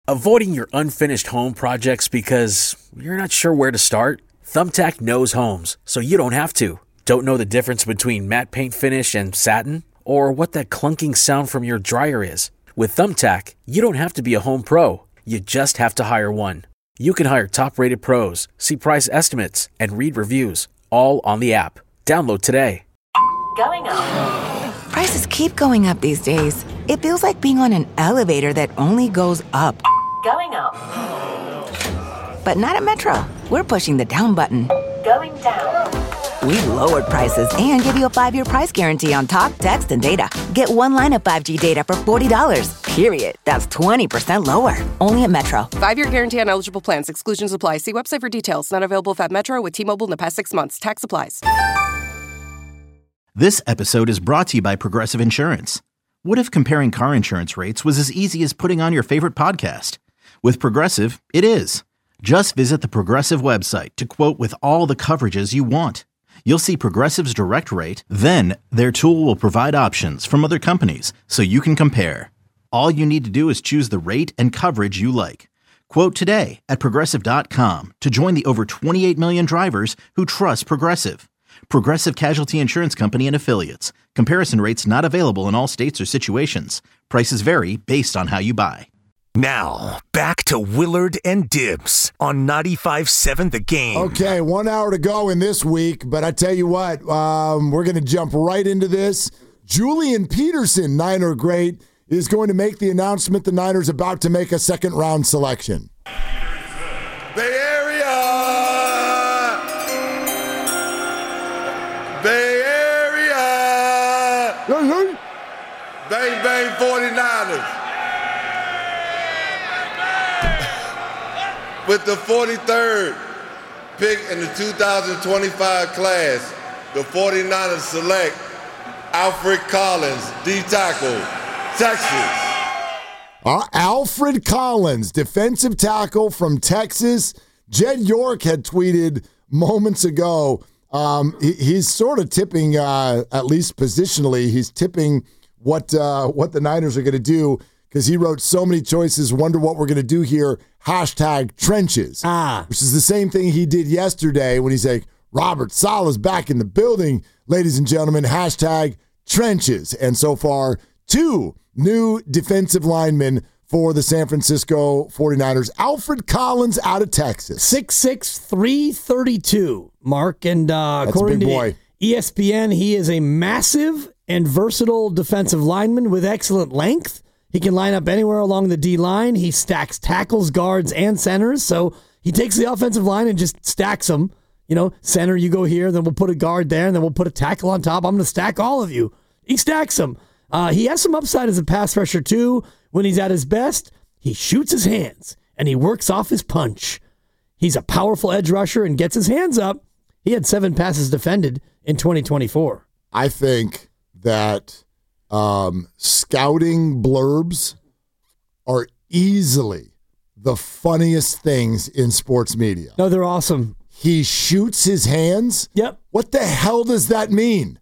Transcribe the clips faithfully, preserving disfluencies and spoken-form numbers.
Avoiding your unfinished home projects because you're not sure where to start? Thumbtack knows homes, so you don't have to. Don't know the difference between matte paint finish and satin? Or what that clunking sound from your dryer is? With Thumbtack, you don't have to be a home pro. You just have to hire one. You can hire top-rated pros, see price estimates, and read reviews, all on the app. Download today. Going up. Prices keep going up these days. It feels like being on an elevator that only goes up. Going up. But not at Metro. We're pushing the down button. Going down. We've lowered prices and give you a five-year price guarantee on talk, text, and data. Get one line of five G data for forty dollars, period. That's twenty percent lower. Only at Metro. Five-year guarantee on eligible plans. Exclusions apply. See website for details. Not available if at Metro with T-Mobile in the past six months. Tax applies. This episode is brought to you by Progressive Insurance. What if comparing car insurance rates was as easy as putting on your favorite podcast? With Progressive, it is. Just visit the Progressive website to quote with all the coverages you want. You'll see Progressive's direct rate, then their tool will provide options from other companies so you can compare. All you need to do is choose the rate and coverage you like. Quote today at Progressive dot com to join the over twenty-eight million drivers who trust Progressive. Progressive Casualty Insurance Company and Affiliates. Comparison rates not available in all states or situations. Prices vary based on how you buy. Now, back to Willard and Dibs on ninety-five seven The Game. Okay, one hour to go in this week, but I tell you what, um, we're going to jump right into this. Julian Peterson, Niner great, is going to make the announcement the Niners about to make a second-round selection. Bay Area! Bay Area! Hey, hey. Bang, bang, forty-niners. With the forty-third pick in the two thousand twenty-five class, the forty-niners select Alfred Collins, D-tackle, Texas. Uh, Alfred Collins, defensive tackle from Texas. Jed York had tweeted moments ago, um, he, he's sort of tipping, uh, at least positionally, he's tipping what, uh, what the Niners are going to do, because he wrote so many choices, wonder what we're going to do here, hashtag trenches. Ah. Which is the same thing he did yesterday when he's like, Robert Saleh's back in the building, ladies and gentlemen, hashtag trenches. And so far, two new defensive linemen for the San Francisco forty-niners. Alfred Collins out of Texas. six six, three thirty-two, Mark. And uh, That's according a big to boy. E S P N, he is a massive and versatile defensive lineman with excellent length. He can line up anywhere along the D-line. He stacks tackles, guards, and centers. So he takes the offensive line and just stacks them. You know, center, you go here, then we'll put a guard there, and then we'll put a tackle on top. I'm going to stack all of you. He stacks them. Uh, he has some upside as a pass rusher, too. When he's at his best, he shoots his hands, and he works off his punch. He's a powerful edge rusher and gets his hands up. He had seven passes defended in twenty twenty-four. I think that um, scouting blurbs are easily the funniest things in sports media. No, they're awesome. He shoots his hands? Yep. What the hell does that mean?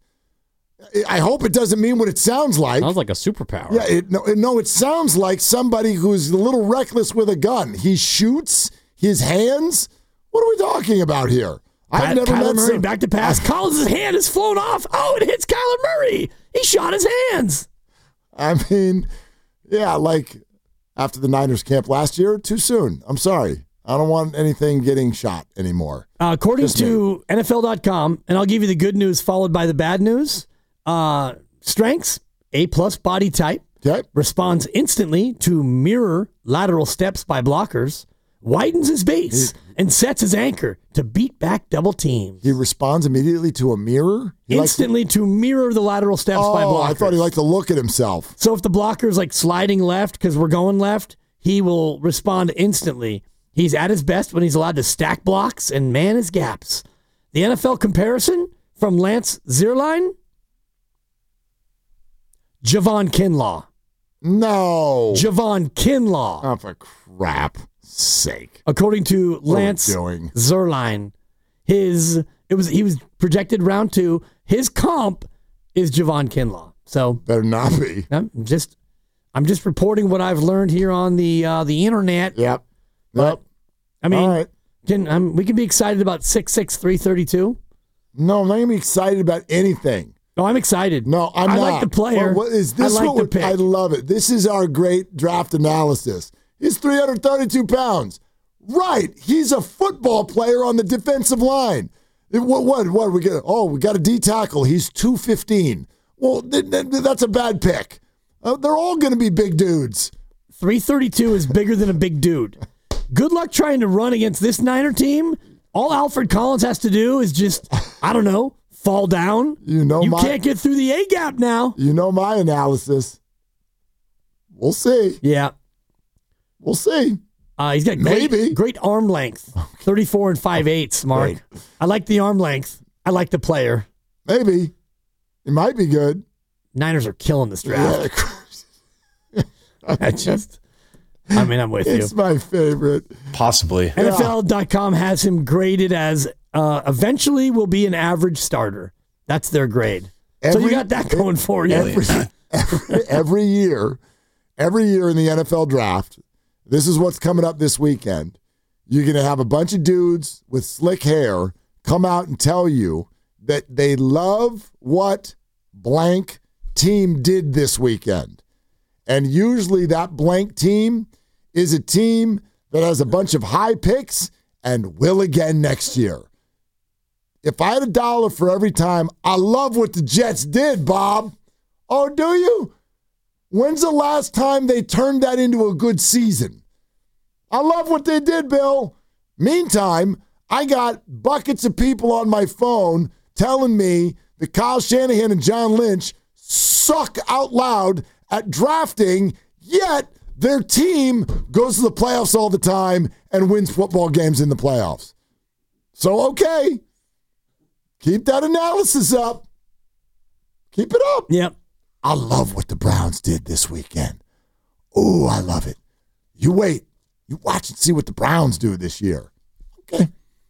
I hope it doesn't mean what it sounds like. Sounds like a superpower. Yeah, it, no, no, it sounds like somebody who's a little reckless with a gun. He shoots his hands? What are we talking about here? I've Pat, never Kyler met Murray some, back to pass. Collins' hand is flown off. Oh, it hits Kyler Murray. He shot his hands. I mean, yeah, like after the Niners camp last year, too soon. I'm sorry. I don't want anything getting shot anymore. Uh, according Just to me. N F L dot com, and I'll give you the good news followed by the bad news. Uh, strengths, A-plus body type. Okay. Responds instantly to mirror lateral steps by blockers. Widens his base and sets his anchor to beat back double teams. He responds immediately to a mirror? He Instantly likes to, to mirror the lateral steps oh, by blockers. I thought he liked to look at himself. So if the blocker's like sliding left because we're going left, he will respond instantly. He's at his best when he's allowed to stack blocks and man his gaps. The N F L comparison from Lance Zierlein, Javon Kinlaw. No. Javon Kinlaw. Oh, for crap sake. According to Lance Zierlein, his it was he was projected round two. His comp is Javon Kinlaw. So better not be. I'm just I'm just reporting what I've learned here on the uh, the internet. Yep. But, Yep. I mean, All right. can um, we can be excited about six six three thirty-two? No, I'm not going to be excited about anything. No, I'm excited. No, I'm I not. like the player. Well, what is this I like what the would- pick. I love it. This is our great draft analysis. He's three hundred thirty-two pounds. Right. He's a football player on the defensive line. It- What, what, what we get? Oh, we got a D tackle. He's two fifteen. Well, th- th- that's a bad pick. Uh, they're all going to be big dudes. three thirty-two is bigger than a big dude. Good luck trying to run against this Niner team. All Alfred Collins has to do is just, I don't know, fall down. You know you my- can't get through the A gap now. You know my analysis. We'll see. Yeah. We'll see. Uh, he's got great, Maybe. great arm length. thirty-four and five eighths, Mark. Right. I like the arm length. I like the player. Maybe. It might be good. Niners are killing this draft. Yeah, I just, I mean, I'm with you. it's my favorite. Possibly. N F L dot com has him graded as uh, eventually will be an average starter. That's their grade. so you Every- got that going for you. Every, every, every year, every year in the N F L draft, this is what's coming up this weekend. You're going to have a bunch of dudes with slick hair come out and tell you that they love what blank team did this weekend. And usually that blank team is a team that has a bunch of high picks and will again next year. If I had a dollar for every time, I love what the Jets did, Bob. Oh, do you? When's the last time they turned that into a good season? I love what they did, Bill. Meantime, I got buckets of people on my phone telling me that Kyle Shanahan and John Lynch suck out loud at drafting, yet their team goes to the playoffs all the time and wins football games in the playoffs. So, okay. Keep that analysis up. Keep it up. Yep. I love what the Browns did this weekend. Ooh, I love it. You wait. You watch and see what the Browns do this year. Okay.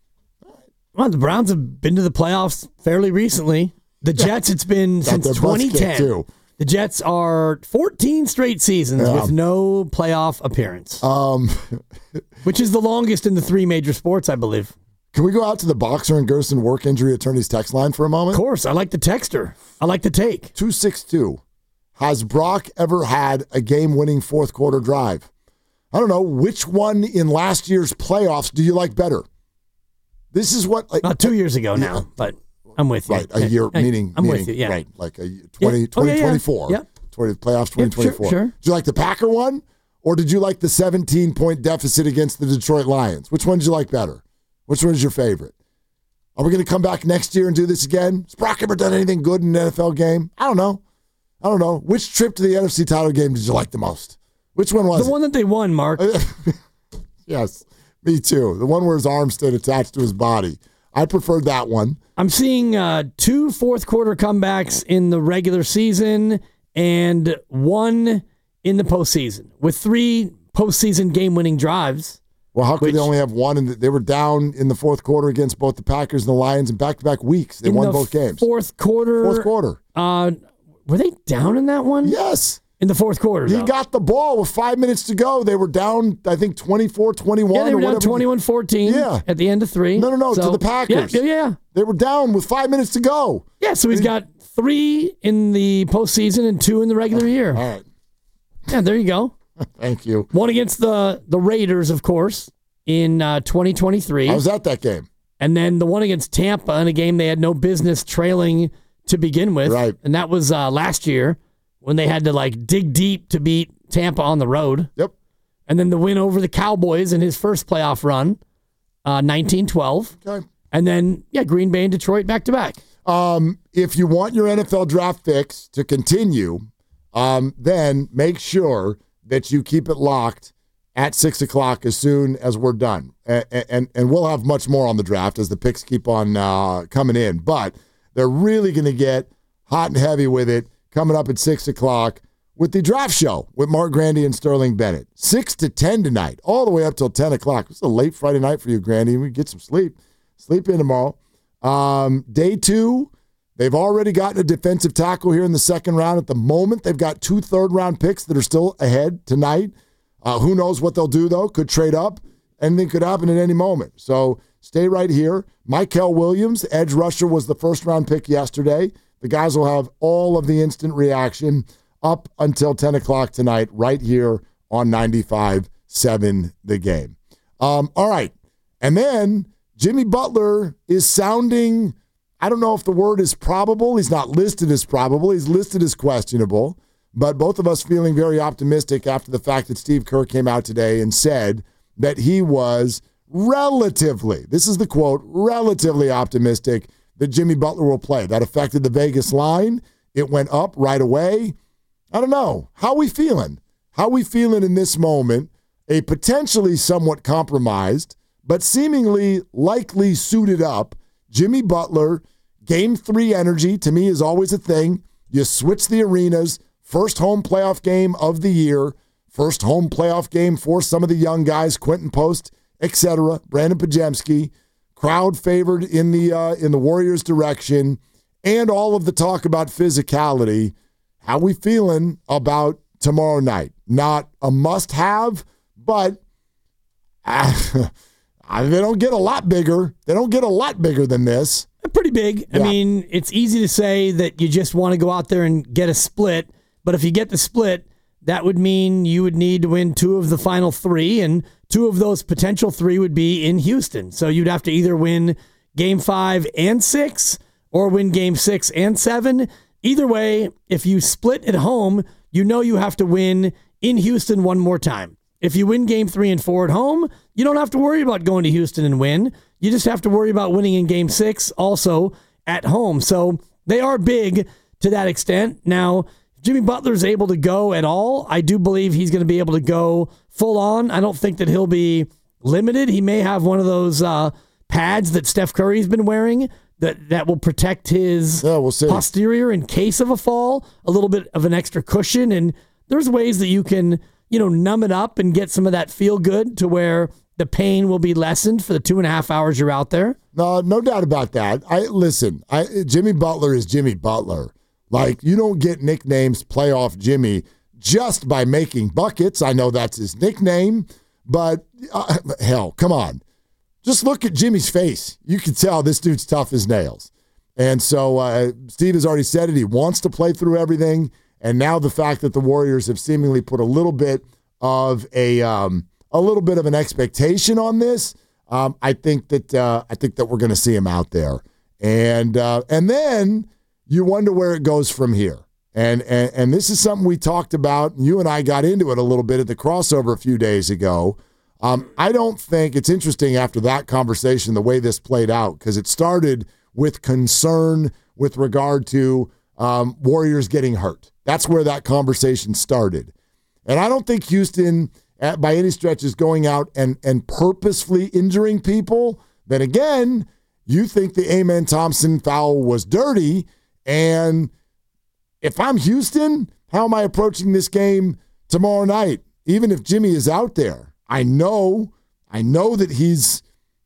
Well, the Browns have been to the playoffs fairly recently. The Jets, it's been Got since their butts twenty kicked, ten. too. The Jets are fourteen straight seasons Yeah. with no playoff appearance, Um, which is the longest in the three major sports, I believe. can we go out to the Boxer and Gerson work injury attorneys text line for a Of moment? course, I like the texter. I like the take. two six two. Has Brock ever had a game-winning fourth quarter drive? I don't know. Which one in last year's playoffs do you like better? This is what... Like, Not two years ago Yeah. now, but I'm with you. Right, a year, Hey, meaning, I'm meaning with you, yeah. right, like a twenty, Yeah. Oh, yeah, twenty yeah. twenty-four. Yep. twenty, playoffs twenty twenty-four. Yep, sure, sure. Did you like the Packer one, or did you like the seventeen-point deficit against the Detroit Lions? Which one did you like better? Which one is your favorite? Are we going to come back next year and do this again? Has Brock ever done anything good in an N F L game? I don't know. I don't know. Which trip to the N F C title game did you like the most? Which one was The it? one that they won, Mark. Yes, me too. The one where his arm stayed attached to his body. I preferred that one. I'm seeing uh, two fourth quarter comebacks in the regular season and one in the postseason with three postseason game winning drives. Well, how could Which- they only have one? And they were down in the fourth quarter against both the Packers and the Lions in back-to-back weeks. They in won the both games. Fourth quarter. Fourth quarter. Uh, were they down in that one? Yes. In the fourth quarter. He though. got the ball with five minutes to go. They were down, I think, twenty-four twenty-one Yeah, they or were down whatever. twenty-one fourteen Yeah. at the end of three. No, no, no, to So- the Packers. Yeah, yeah, yeah. They were down with five minutes to go. Yeah, so he's got three in the postseason and two in the regular year. All right. Yeah, there you go. Thank you. One against the, the Raiders, of course, in uh, twenty twenty-three. I was at that game. And then the one against Tampa in a game they had no business trailing to begin with. Right. And that was uh, last year when they had to like dig deep to beat Tampa on the road. Yep. And then the win over the Cowboys in his first playoff run, uh, nineteen twelve. Okay. And then, yeah, Green Bay and Detroit back to back. Um, if you want your N F L draft fix to continue, um, then make sure that you keep it locked at six o'clock as soon as we're done. And, and, and we'll have much more on the draft as the picks keep on uh, coming in. But they're really going to get hot and heavy with it coming up at six o'clock with the draft show with Mark Grandy and Sterling Bennett. six to ten tonight, all the way up till ten o'clock. It's a late Friday night for you, Grandy. We get some sleep. Sleep in tomorrow. Um, day two They've already gotten a defensive tackle here in the second round. At the moment, they've got two third-round picks that are still ahead tonight. Uh, who knows what they'll do, though? Could trade up. Anything could happen at any moment. So stay right here. Mykel Williams, edge rusher, was the first-round pick yesterday. The guys will have all of the instant reaction up until ten o'clock tonight right here on ninety-five seven The Game. Um, all right. And then Jimmy Butler is sounding, I don't know if the word is probable. He's not listed as probable. He's listed as questionable. But both of us feeling very optimistic after the fact that Steve Kerr came out today and said that he was relatively, this is the quote, relatively optimistic that Jimmy Butler will play. That affected the Vegas line. It went up right away. I don't know. How are we feeling? How are we feeling in this moment? A potentially somewhat compromised, but seemingly likely suited up Jimmy Butler. Game three energy, to me, is always a thing. You switch the arenas. First home playoff game of the year. First home playoff game for some of the young guys, Quentin Post, et cetera, Brandon Pajemski. Crowd favored in the uh, in the Warriors' direction. And all of the talk about physicality. How we feeling about tomorrow night? Not a must-have, but uh, they don't get a lot bigger. They don't get a lot bigger than this. Pretty big. Yeah. I mean, it's easy to say that you just want to go out there and get a split. But if you get the split, that would mean you would need to win two of the final three, and two of those potential three would be in Houston. So you'd have to either win game five and six or win game six and seven. Either way, if you split at home, you know you have to win in Houston one more time. If you win game three and four at home, you don't have to worry about going to Houston and win. You just have to worry about winning in game six also at home. So they are big to that extent. Now, Jimmy Butler's able to go at all. I do believe he's going to be able to go full on. I don't think that he'll be limited. He may have one of those uh, pads that Steph Curry's been wearing that, that will protect his yeah, we'll see. posterior in case of a fall, a little bit of an extra cushion. And there's ways that you can, you know, numb it up and get some of that feel good to where the pain will be lessened for the two and a half hours you're out there. No, no doubt about that. I listen, I, Jimmy Butler is Jimmy Butler. Like, you don't get nicknames playoff Jimmy just by making buckets. I know that's his nickname, but uh, hell, come on. Just look at Jimmy's face. You can tell this dude's tough as nails. And so uh, Steve has already said it. He wants to play through everything. And now the fact that the Warriors have seemingly put a little bit of a um, a little bit of an expectation on this, um, I think that uh, I think that we're going to see him out there. And uh, and then you wonder where it goes from here. And, and and this is something we talked about. You and I got into it a little bit at the crossover a few days ago. Um, I don't think it's interesting after that conversation, the way this played out, because it started with concern with regard to um, Warriors getting hurt. That's where that conversation started. And I don't think Houston, at, by any stretch, is going out and, and purposefully injuring people. Then again, you think the Amen Thompson foul was dirty. And if I'm Houston, how am I approaching this game tomorrow night? Even if Jimmy is out there, I know, I know that he's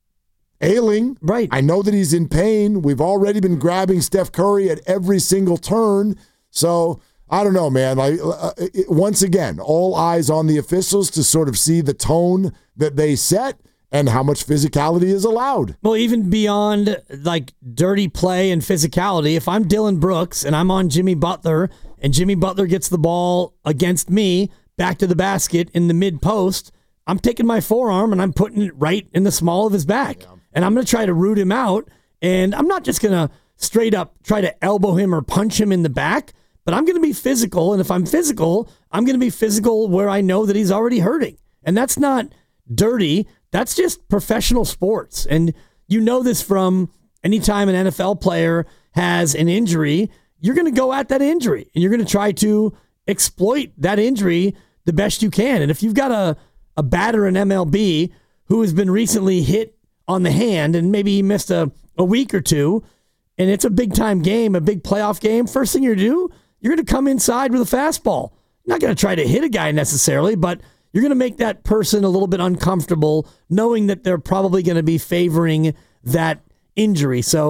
ailing. Right. I know that he's in pain. We've already been grabbing Steph Curry at every single turn. So I don't know, man. Like uh, it, once again, all eyes on the officials to sort of see the tone that they set and how much physicality is allowed. Well, even beyond like dirty play and physicality, if I'm Dylan Brooks and I'm on Jimmy Butler and Jimmy Butler gets the ball against me back to the basket in the mid post, I'm taking my forearm and I'm putting it right in the small of his back. Yeah. And I'm going to try to root him out. And I'm not just going to straight up try to elbow him or punch him in the back, but I'm going to be physical. And if I'm physical, I'm going to be physical where I know that he's already hurting. And that's not dirty. That's just professional sports. And you know this from anytime an N F L player has an injury, you're going to go at that injury and you're going to try to exploit that injury the best you can. And if you've got a, a batter in M L B who has been recently hit on the hand and maybe he missed a, a week or two and it's a big time game, a big playoff game, first thing you're going to do, you're going to come inside with a fastball. You're not going to try to hit a guy necessarily, but you're going to make that person a little bit uncomfortable knowing that they're probably going to be favoring that injury. So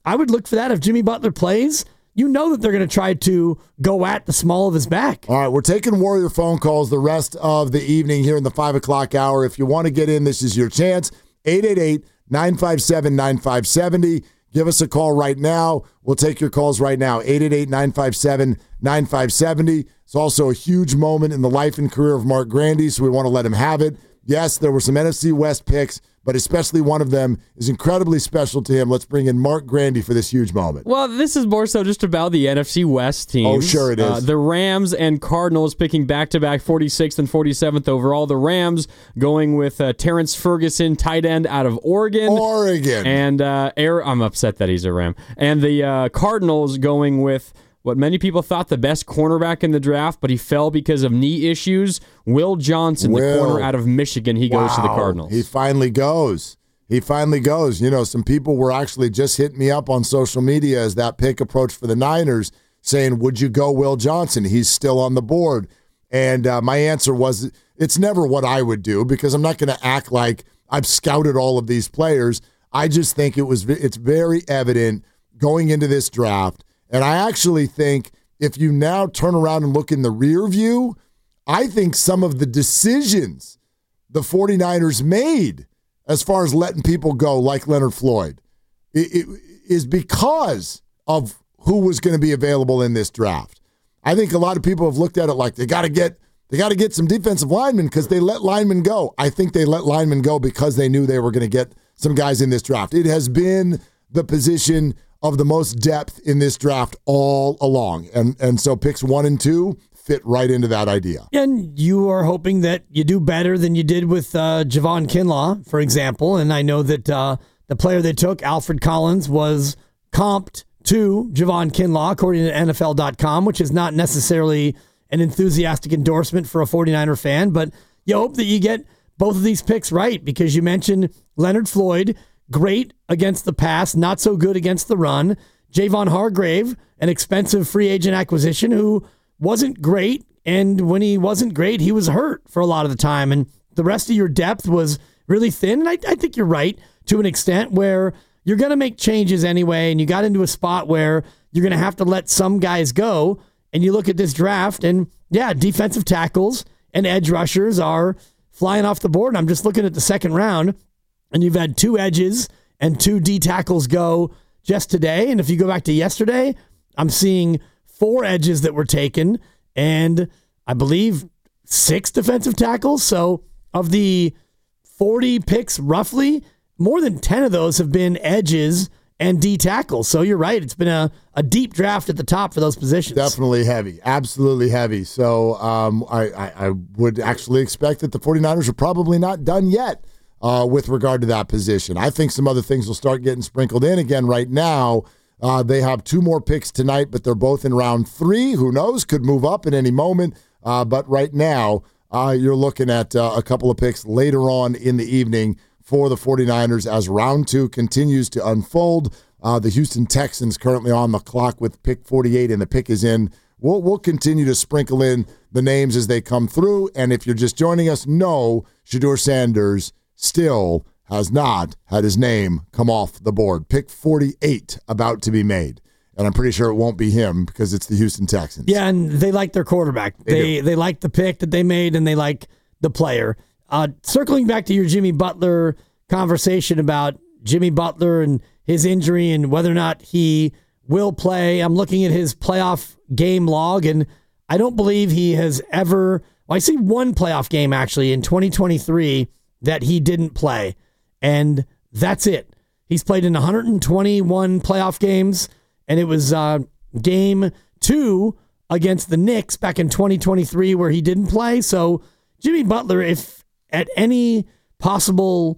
I would look for that if Jimmy Butler plays. You know that they're going to try to go at the small of his back. All right, we're taking Warrior phone calls the rest of the evening here in the five o'clock hour. If you want to get in, this is your chance. eight eight eight, nine five seven, nine five seven zero. Give us a call right now. We'll take your calls right now. eight eight eight, nine five seven, nine five seven zero. It's also a huge moment in the life and career of Mark Grandy, so we want to let him have it. Yes, there were some N F C West picks, but especially one of them is incredibly special to him. Let's bring in Mark Grandy for this huge moment. Well, this is more so just about the N F C West teams. Oh, sure it is. Uh, the Rams and Cardinals picking back-to-back forty-sixth and forty-seventh overall. The Rams going with uh, Terrence Ferguson, tight end out of Oregon. Oregon. And uh, Air, I'm upset that he's a Ram. And the uh, Cardinals going with what many people thought the best cornerback in the draft, but he fell because of knee issues. Will Johnson, Will. the corner out of Michigan, he wow. goes to the Cardinals. He finally goes. He finally goes. You know, some people were actually just hitting me up on social media as that pick approached for the Niners, saying, would you go Will Johnson? He's still on the board. And uh, my answer was, it's never what I would do, because I'm not going to act like I've scouted all of these players. I just think it was it's very evident going into this draft. And I actually think if you now turn around and look in the rear view, I think some of the decisions the 49ers made as far as letting people go like Leonard Floyd it, it, is because of who was going to be available in this draft. I think a lot of people have looked at it like they got to get they got to get some defensive linemen because they let linemen go. I think they let linemen go because they knew they were going to get some guys in this draft. It has been the position of the most depth in this draft all along. And and so picks one and two fit right into that idea. And you are hoping that you do better than you did with uh, Javon Kinlaw, for example. And I know that uh, the player they took, Alfred Collins, was comped to Javon Kinlaw, according to N F L dot com, which is not necessarily an enthusiastic endorsement for a 49er fan. But you hope that you get both of these picks right, because you mentioned Leonard Floyd, great against the pass, not so good against the run. Javon Hargrave, an expensive free agent acquisition who wasn't great, and when he wasn't great, he was hurt for a lot of the time. And the rest of your depth was really thin. And I, I think you're right to an extent where you're going to make changes anyway, and you got into a spot where you're going to have to let some guys go. And you look at this draft, and yeah, defensive tackles and edge rushers are flying off the board. And I'm just looking at the second round, and you've had two edges and two D tackles go just today. And if you go back to yesterday, I'm seeing four edges that were taken and I believe six defensive tackles. So of the forty picks, roughly, more than ten of those have been edges and D tackles. So you're right. It's been a, a deep draft at the top for those positions. Definitely heavy. Absolutely heavy. So um, I, I, I would actually expect that the 49ers are probably not done yet uh, with regard to that position. I think some other things will start getting sprinkled in again right now. Uh, they have two more picks tonight, but they're both in round three. Who knows? Could move up at any moment. Uh, but right now, uh, you're looking at uh, a couple of picks later on in the evening for the 49ers as round two continues to unfold. Uh, the Houston Texans currently on the clock with pick forty-eight, and the pick is in. We'll, we'll continue to sprinkle in the names as they come through. And if you're just joining us, no, Shedeur Sanders still has not had his name come off the board. Pick forty-eight about to be made. And I'm pretty sure it won't be him because it's the Houston Texans. Yeah, and they like their quarterback. They They they like the pick that they made, and they like the player. Uh, circling back to your Jimmy Butler conversation about Jimmy Butler and his injury and whether or not he will play, I'm looking at his playoff game log, and I don't believe he has ever, well, I see one playoff game actually in twenty twenty-three that he didn't play, and that's it. He's played in one hundred twenty-one playoff games, and it was uh, game two against the Knicks back in twenty twenty-three where he didn't play. So Jimmy Butler, if at any possible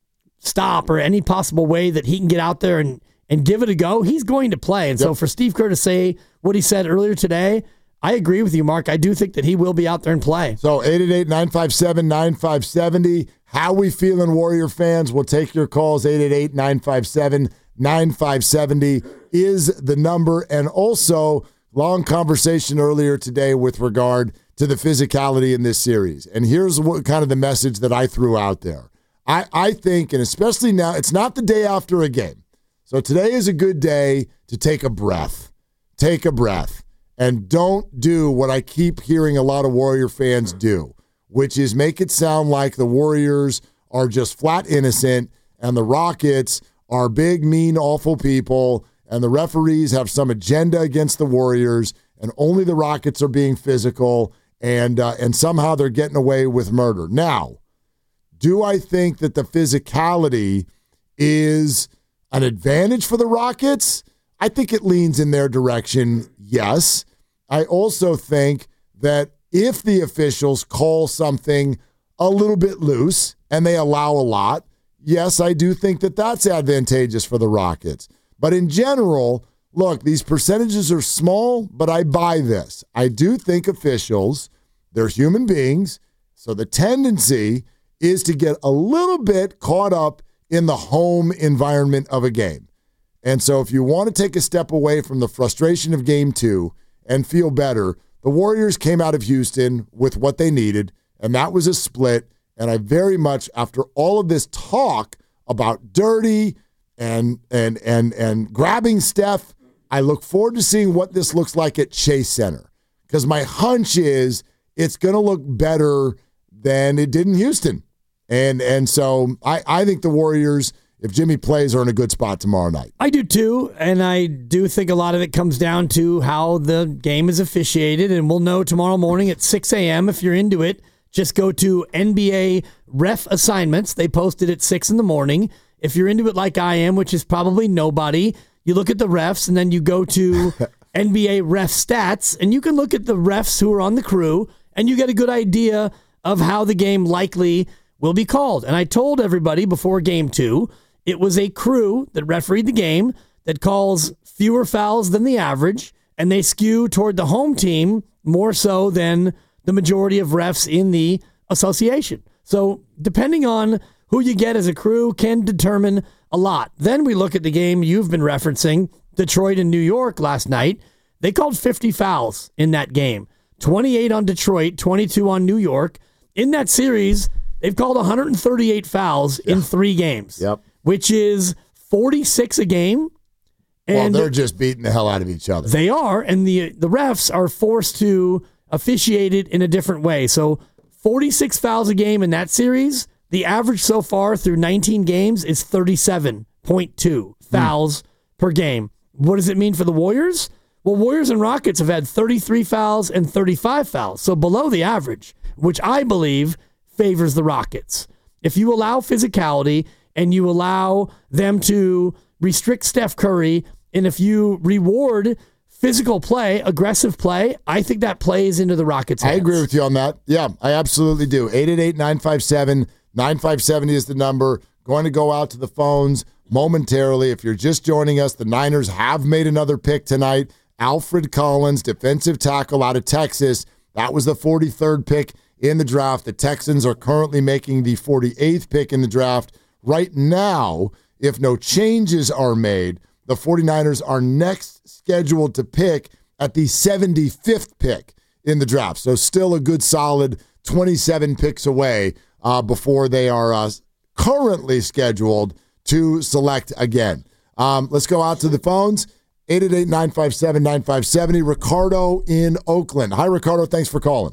stop or any possible way that he can get out there and, and give it a go, he's going to play. And yep. So for Steve Kerr to say what he said earlier today, I agree with you, Mark. I do think that he will be out there and play. So eight eight eight, nine five seven, nine five seven zero. How we feeling, Warrior fans? We'll take your calls. eight eight eight, nine five seven, nine five seven zero is the number. And also, long conversation earlier today with regard to the physicality in this series. And here's what kind of the message that I threw out there. I, I think, and especially now, it's not the day after a game. So today is a good day to take a breath. Take a breath. And don't do what I keep hearing a lot of Warrior fans do, which is make it sound like the Warriors are just flat innocent and the Rockets are big, mean, awful people, and the referees have some agenda against the Warriors, and only the Rockets are being physical, and uh, and somehow they're getting away with murder. Now, do I think that the physicality is an advantage for the Rockets? I think it leans in their direction, yes. I also think that if the officials call something a little bit loose and they allow a lot, yes, I do think that that's advantageous for the Rockets. But in general, look, these percentages are small, but I buy this. I do think officials, they're human beings, so the tendency is to get a little bit caught up in the home environment of a game. And so if you want to take a step away from the frustration of game two and feel better, the Warriors came out of Houston with what they needed, and that was a split. And I very much, after all of this talk about dirty and and and and grabbing Steph, I look forward to seeing what this looks like at Chase Center. Because my hunch is it's going to look better than it did in Houston. And and so I, I think the Warriors, if Jimmy plays, are in a good spot tomorrow night. I do too, and I do think a lot of it comes down to how the game is officiated, and we'll know tomorrow morning at six a.m. if you're into it. Just go to N B A Ref Assignments. They posted at six in the morning. If you're into it like I am, which is probably nobody, you look at the refs, and then you go to N B A Ref Stats, and you can look at the refs who are on the crew, and you get a good idea of how the game likely will be called. And I told everybody before game two, it was a crew that refereed the game that calls fewer fouls than the average, and they skew toward the home team more so than the majority of refs in the association. So depending on who you get as a crew can determine a lot. Then we look at the game you've been referencing, Detroit and New York last night. They called fifty fouls in that game. twenty-eight on Detroit, twenty-two on New York. In that series, they've called one hundred thirty-eight fouls yeah. in three games, yep. which is forty-six a game. And well, they're just beating the hell out of each other. They are, and the the refs are forced to officiate it in a different way. So forty-six fouls a game in that series. The average so far through nineteen games is thirty-seven point two fouls mm. per game. What does it mean for the Warriors? Well, Warriors and Rockets have had thirty-three fouls and thirty-five fouls, so below the average, which I believe favors the Rockets. If you allow physicality and you allow them to restrict Steph Curry, and if you reward physical play, aggressive play, I think that plays into the Rockets' hands. I agree with you on that. Yeah, I absolutely do. eight eight eight, nine five seven, nine five seven zero is the number. Going to go out to the phones momentarily. If you're just joining us, the Niners have made another pick tonight. Alfred Collins, defensive tackle out of Texas. That was the forty-third pick in the draft. The Texans are currently making the forty-eighth pick in the draft. Right now, if no changes are made, the 49ers are next scheduled to pick at the seventy-fifth pick in the draft. So still a good solid twenty-seven picks away uh, before they are uh, currently scheduled to select again. Um, let's go out to the phones. eight eight eight, nine five seven, nine five seven zero. Ricardo in Oakland. Hi, Ricardo. Thanks for calling.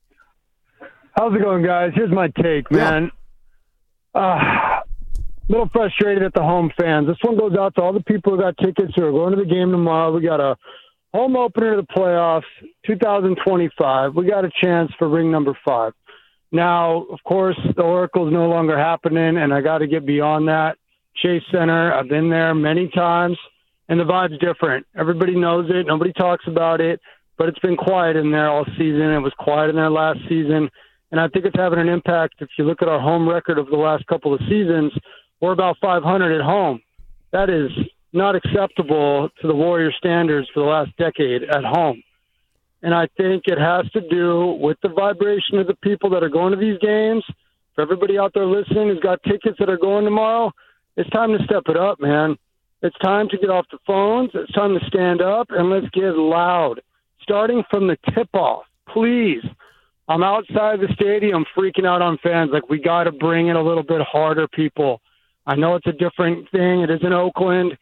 How's it going, guys? Here's my take, man. A yeah. uh, little frustrated at the home fans. This one goes out to all the people who got tickets who are going to the game tomorrow. We got a home opener to the playoffs, two thousand twenty-five. We got a chance for ring number five. Now, of course, the Oracle's no longer happening, and I got to get beyond that. Chase Center, I've been there many times. And the vibe's different. Everybody knows it. Nobody talks about it. But it's been quiet in there all season. It was quiet in there last season. And I think it's having an impact. If you look at our home record of the last couple of seasons, we're about five hundred at home. That is not acceptable to the Warrior standards for the last decade at home. And I think it has to do with the vibration of the people that are going to these games. For everybody out there listening who's got tickets that are going tomorrow, it's time to step it up, man. It's time to get off the phones. It's time to stand up, and let's get loud. Starting from the tip-off, please. I'm outside the stadium freaking out on fans. Like, we got to bring it a little bit harder, people. I know it's a different thing. It is in Oakland.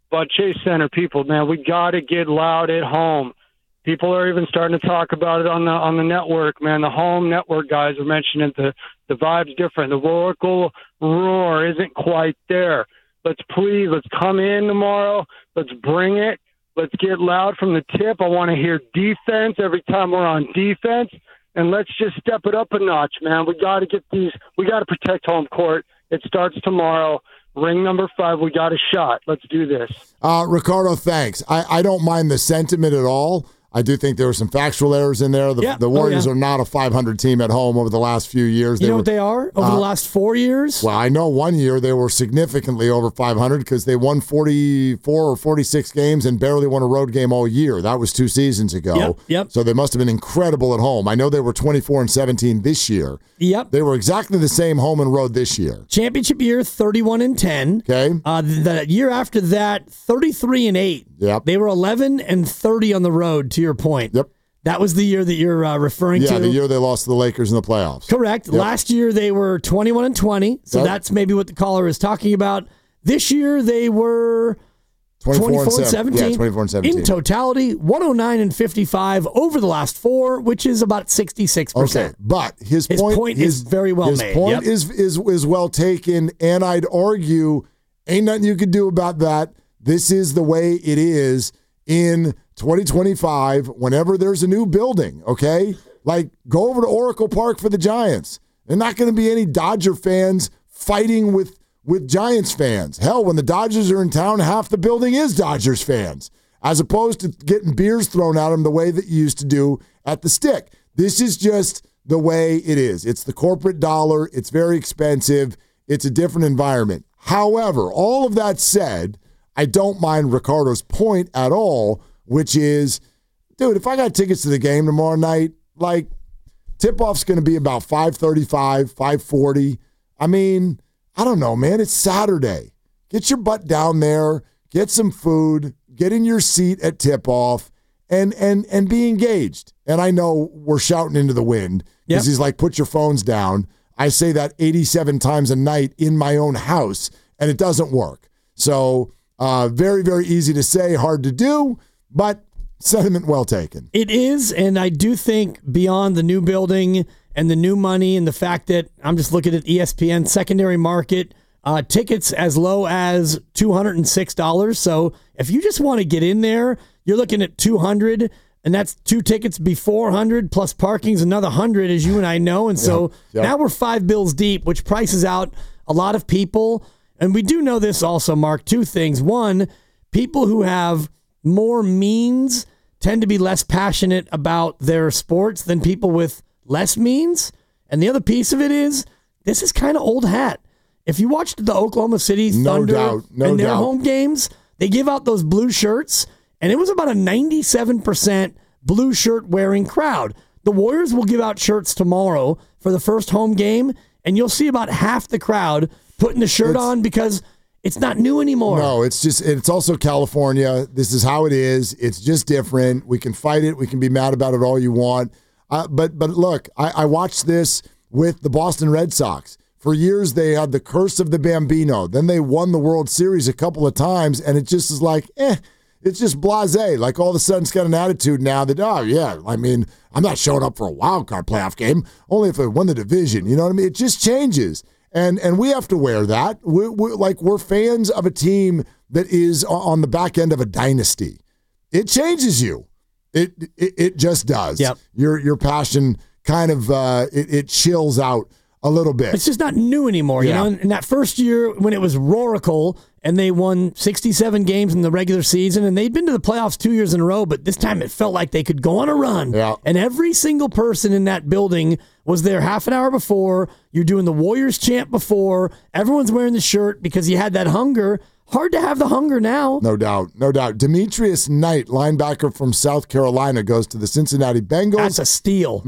But Chase Center people, man, we got to get loud at home. People are even starting to talk about it on the on the network, man. The home network guys are mentioning the the vibe's different. The Oracle roar isn't quite there. Let's please, let's come in tomorrow. Let's bring it. Let's get loud from the tip. I want to hear defense every time we're on defense. And let's just step it up a notch, man. We got to get these. We got to protect home court. It starts tomorrow. Ring number five. We got a shot. Let's do this. Uh, Ricardo, thanks. I, I don't mind the sentiment at all. I do think there were some factual errors in there. The, yeah. the Warriors oh, yeah. are not a five hundred team at home over the last few years. You they know were, what they are over uh, the last four years? Well, I know one year they were significantly over five hundred because they won forty-four or forty-six games and barely won a road game all year. That was two seasons ago. Yep, yep. So they must have been incredible at home. I know they were twenty-four and seventeen this year. Yep. They were exactly the same home and road this year. Championship year, thirty-one and ten. Okay. Uh, the year after that, thirty-three and eight. Yep. They were eleven and thirty on the road, to your point. Yep. That was the year that you're uh, referring yeah, to. Yeah, the year they lost to the Lakers in the playoffs. Correct. Yep. Last year they were twenty-one and twenty, so yep. that's maybe what the caller is talking about. This year they were twenty-four, twenty-four and seventeen. Yeah, twenty-four and seventeen. In totality, one oh nine and fifty-five over the last four, which is about sixty-six percent. Okay, but his, his point, point his, is very well his made. His point yep. is, is, is well taken, and I'd argue ain't nothing you can do about that. This is the way it is in twenty twenty-five, whenever there's a new building, okay? Like, go over to Oracle Park for the Giants. There's not going to be any Dodger fans fighting with, with Giants fans. Hell, when the Dodgers are in town, half the building is Dodgers fans, as opposed to getting beers thrown at them the way that you used to do at the Stick. This is just the way it is. It's the corporate dollar. It's very expensive. It's a different environment. However, all of that said, I don't mind Ricardo's point at all, which is, dude, if I got tickets to the game tomorrow night, like, tip-off's going to be about five thirty-five, five forty. I mean, I don't know, man. It's Saturday. Get your butt down there, get some food, get in your seat at tip-off, and and and be engaged. And I know we're shouting into the wind because yep. he's like, put your phones down. I say that eighty-seven times a night in my own house, and it doesn't work. So uh, very, very easy to say, hard to do. But sentiment well taken. It is, and I do think beyond the new building and the new money and the fact that I'm just looking at E S P N secondary market, uh, tickets as low as two hundred six dollars. So if you just want to get in there, you're looking at two hundred dollars, and that's two tickets be four hundred dollars, plus parking's another one hundred dollars, as you and I know. And so yep, yep. now we're five bills deep, which prices out a lot of people. And we do know this also, Mark, two things. One, people who have more means tend to be less passionate about their sports than people with less means. And the other piece of it is, this is kind of old hat. If you watched the Oklahoma City Thunder no doubt, no and their doubt. home games, they give out those blue shirts, and it was about a ninety-seven percent blue shirt wearing crowd. The Warriors will give out shirts tomorrow for the first home game, and you'll see about half the crowd putting the shirt it's, on because it's not new anymore. No, it's just, it's also California. This is how it is. It's just different. We can fight it. We can be mad about it all you want. Uh, but but look, I, I watched this with the Boston Red Sox. For years, they had the curse of the Bambino. Then they won the World Series a couple of times, and it just is like, eh, it's just blasé. Like, all of a sudden, it's got an attitude now that, oh, yeah, I mean, I'm not showing up for a wild card playoff game, only if I won the division. You know what I mean? It just changes. And and we have to wear that. We're, we're, like, we're fans of a team that is on the back end of a dynasty. It changes you. It it, it just does. Yep. Your your passion kind of, uh, it, it chills out a little bit. It's just not new anymore. Yeah. You know, in, in that first year when it was Roracle and they won sixty-seven games in the regular season, and they'd been to the playoffs two years in a row, but this time it felt like they could go on a run. Yeah. And every single person in that building was there half an hour before. You're doing the Warriors chant before. Everyone's wearing the shirt because you had that hunger. Hard to have the hunger now. No doubt. No doubt. Demetrius Knight, linebacker from South Carolina, goes to the Cincinnati Bengals. That's a steal.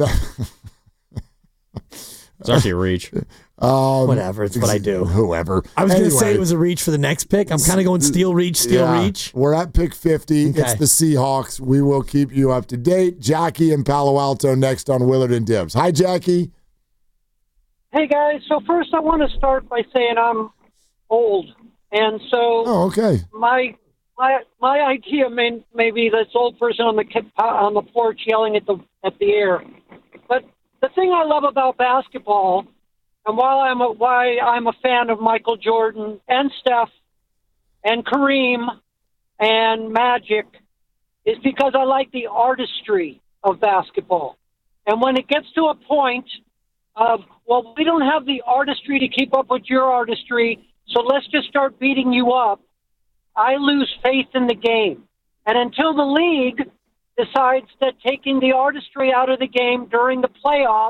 It's actually a reach. Um, Whatever. It's what I do. Whoever. I was anyway, going to say it was a reach for the next pick. I'm kind of going steal, reach, steal, yeah, reach. We're at pick fifty. Okay. It's the Seahawks. We will keep you up to date. Jackie in Palo Alto next on Willard and Dibs. Hi, Jackie. Hey, guys. So first I want to start by saying I'm old. And so oh, okay. my my my idea may maybe this old person on the ki- on the porch yelling at the at the air, but the thing I love about basketball, and while I'm a, why I'm a fan of Michael Jordan and Steph and Kareem and Magic, is because I like the artistry of basketball. And when it gets to a point of, well, we don't have the artistry to keep up with your artistry, so let's just start beating you up, I lose faith in the game. And until the league decides that taking the artistry out of the game during the playoffs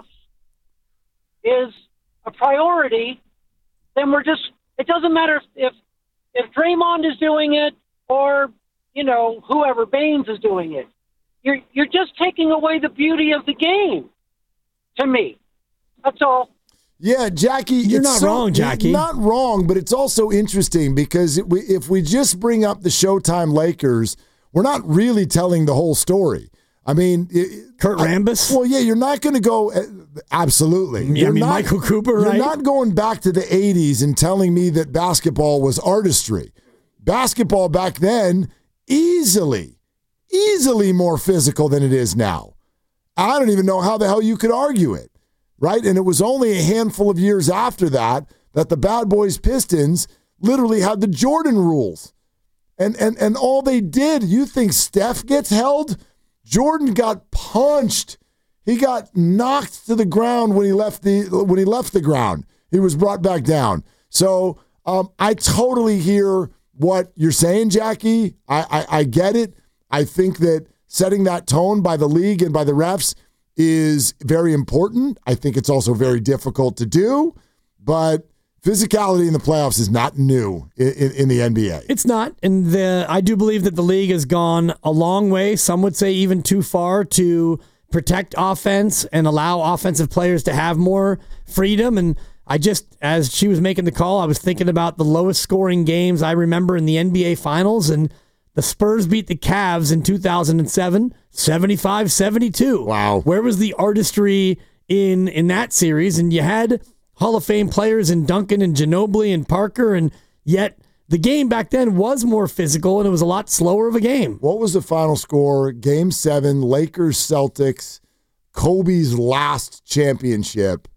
is a priority, then we're just, it doesn't matter if, if, if Draymond is doing it or, you know, whoever, Baines is doing it. You're, you're just taking away the beauty of the game, to me. That's all. Yeah, Jackie, You're it's not so- wrong, Jackie. Not wrong, but it's also interesting because it, we, if we just bring up the Showtime Lakers, we're not really telling the whole story. I mean, it, Kurt I- Rambis? well, yeah, you're not going to go. Uh, absolutely. Yeah, I You're mean, not- Michael Cooper, You're right? not going back to the eighties and telling me that basketball was artistry. Basketball back then, easily, easily more physical than it is now. I don't even know how the hell you could argue it. Right? And it was only a handful of years after that that the Bad Boys Pistons literally had the Jordan rules. And and and all they did, you think Steph gets held? Jordan got punched. He got knocked to the ground when he left the when he left the ground. He was brought back down. So um, I totally hear what you're saying, Jackie. I, I I get it. I think that setting that tone by the league and by the refs is very important. I think it's also very difficult to do, but physicality in the playoffs is not new in, in, in the N B A. It's not, and the, I do believe that the league has gone a long way. Some would say even too far to protect offense and allow offensive players to have more freedom. And I just, as she was making the call, I was thinking about the lowest scoring games I remember in the N B A Finals, and the Spurs beat the Cavs in two thousand seven, seventy-five seventy-two. Wow. Where was the artistry in in that series? And you had Hall of Fame players in Duncan and Ginobili and Parker, and yet the game back then was more physical and it was a lot slower of a game. What was the final score? Game seven, Lakers Celtics, Kobe's last championship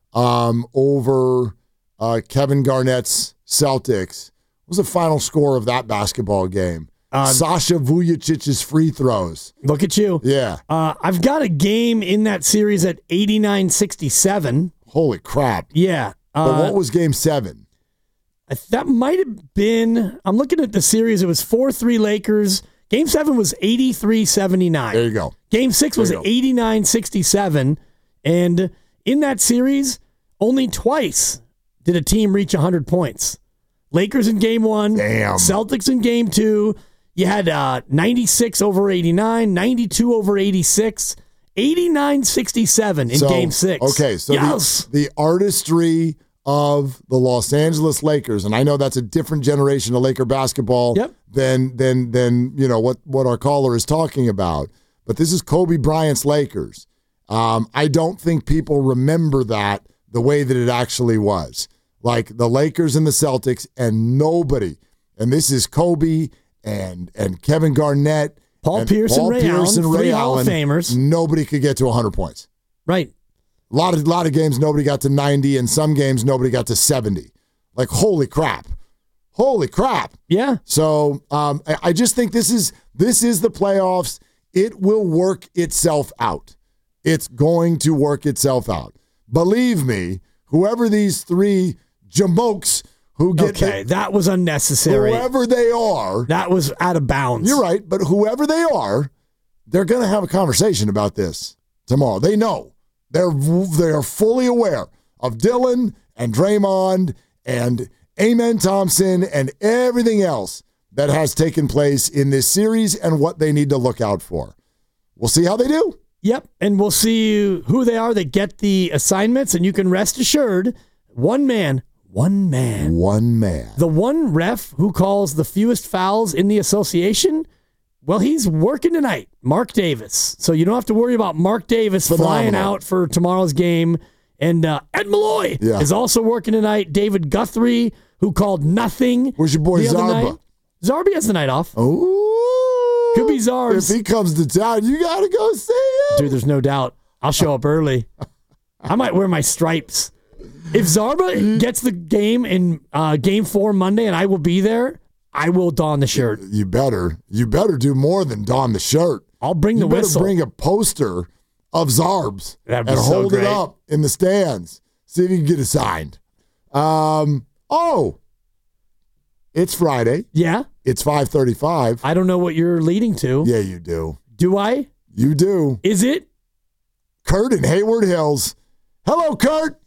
um, over uh, Kevin Garnett's Celtics. What was the final score of that basketball game? Uh, Sasha Vujicic's free throws. Look at you. Yeah. Uh, I've got a game in that series at eighty-nine sixty-seven. Holy crap. Yeah. But Uh, what was game seven? That might have been, I'm looking at the series. It was four three Lakers. Game seven was eighty-three seventy-nine. There you go. Game six was eighty-nine sixty-seven. And in that series, only twice did a team reach one hundred points. Lakers in game one. Damn. Celtics in game two. You had uh, ninety-six over eighty-nine, ninety-two over eighty-six, eighty-nine sixty-seven in So, game six. Okay, so yes. the, the artistry of the Los Angeles Lakers, and I know that's a different generation of Laker basketball Yep. than than than you know what what our caller is talking about. But this is Kobe Bryant's Lakers. Um, I don't think people remember that the way that it actually was. Like the Lakers and the Celtics, and nobody. And this is Kobe and and Kevin Garnett, Paul and Pierce and Paul Ray Pierce Allen, and Ray three Hall of Allen. Famers. Nobody could get to one hundred points. Right. A lot of lot of games nobody got to ninety, and some games nobody got to seventy. Like holy crap, holy crap. Yeah. So um, I, I just think this is this is the playoffs. It will work itself out. It's going to work itself out. Believe me, whoever these three jamokes who get Okay, that was unnecessary. whoever they are, That was out of bounds. you're right, but whoever they are, they're going to have a conversation about this tomorrow. They know. They're they're fully aware of Dylan and Draymond and Amen Thompson and everything else that has taken place in this series and what they need to look out for. We'll see how they do. Yep, and we'll see who they are that get the assignments, and you can rest assured, one man, one man. One man. The one ref who calls the fewest fouls in the association, well, he's working tonight, Mark Davis. So you don't have to worry about Mark Davis Phenomenal. flying out for tomorrow's game. And uh, Ed Malloy Yeah. is also working tonight. David Guthrie, who called nothing. Where's your boy the other Zarba? night. Zarby has the night off. Oh, could be Zarbs. If he comes to town, you got to go see him. Dude, there's no doubt. I'll show up early. I might wear my stripes. If Zarba gets the game in uh, game four Monday and I will be there, I will don the shirt. You better. You better do more than don the shirt. I'll bring you the whistle. You better bring a poster of Zarbs That'd and be so hold great. it up in the stands. See if you can get it signed. Um. Oh, it's Friday. Yeah. It's five thirty-five. I don't know what you're leading to. Yeah, you do. Do I? You do. Is it? Kurt in Hayward Hills. Hello, Kurt.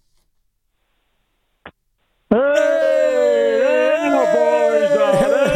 Hey, hey, the boys out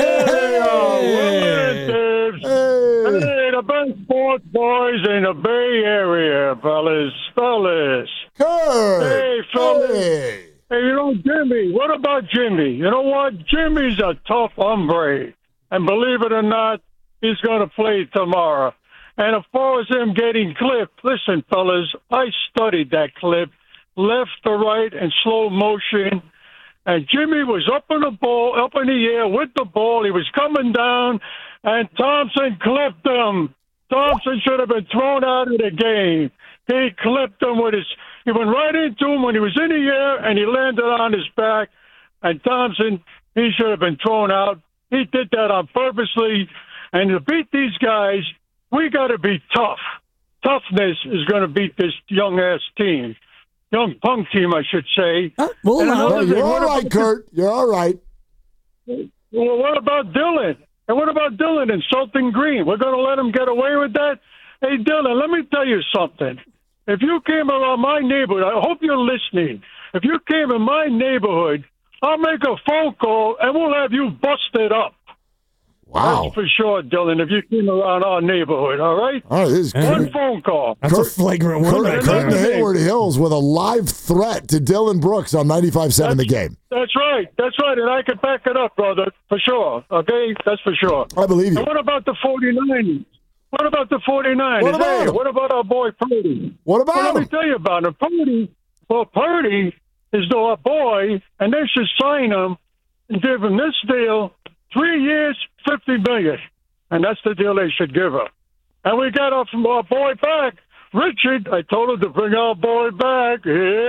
there. Hey, the best sports boys in the Bay Area, fellas. Fellas. Kurt. Hey, fellas. Hey. Hey, you know, Jimmy, what about Jimmy? You know what? Jimmy's a tough hombre. And believe it or not, he's going to play tomorrow. And as far as him getting clipped, listen, fellas, I studied that clip left to right in slow motion. And Jimmy was up in the ball, up in the air with the ball. He was coming down, and Thompson clipped him. Thompson should have been thrown out of the game. He clipped him with his – he went right into him when he was in the air, and he landed on his back. And Thompson, he should have been thrown out. He did that on purposely. And to beat these guys, we got to be tough. Toughness is going to beat this young-ass team. Young punk team, I should say. Uh, well, And No, another you're thing, all what right, about- Kurt. You're all right. Well, what about Dylan? And what about Dylan insulting Green? We're going to let him get away with that? Hey, Dylan, let me tell you something. If you came around my neighborhood, I hope you're listening. If you came in my neighborhood, I'll make a phone call and we'll have you busted up. Wow. That's for sure, Dylan, if you came around our neighborhood, all right? All right, this is One Kurt. phone call. That's Kurt- a flagrant one. Kurt, right Kurt in there. Hayward Hills with a live threat to Dylan Brooks on ninety-five point seven The Game. That's right. That's right. And I can back it up, brother, for sure. Okay? That's for sure. I believe you. And what about the 49ers? What about the 49ers? What about hey, them? what about our boy Purdy? What about well, let me him? tell you about him. Purdy, well, Purdy is our boy, and they should sign him and give him this deal, three years, fifty million dollars. And that's the deal they should give him. And we got our, our boy back. Richard, I told him to bring our boy back.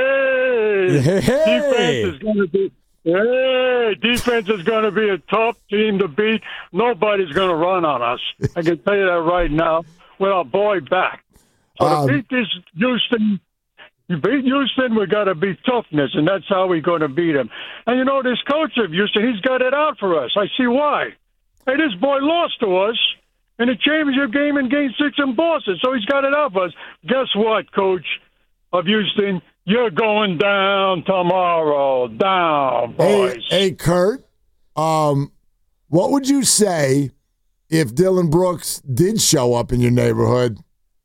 Hey! Hey! Defense is going to be... Hey, defense is going to be a tough team to beat. Nobody's going to run on us. I can tell you that right now with our boy back. So Um, to beat this Houston, you beat Houston, we got to beat toughness, and that's how we're going to beat him. And you know, this coach of Houston, he's got it out for us. I see why. Hey, this boy lost to us in the championship game in Game Six in Boston, so he's got it out for us. Guess what, Coach of Houston? You're going down tomorrow. Down, boys. Hey, hey, Kurt, um, what would you say if Dylan Brooks did show up in your neighborhood?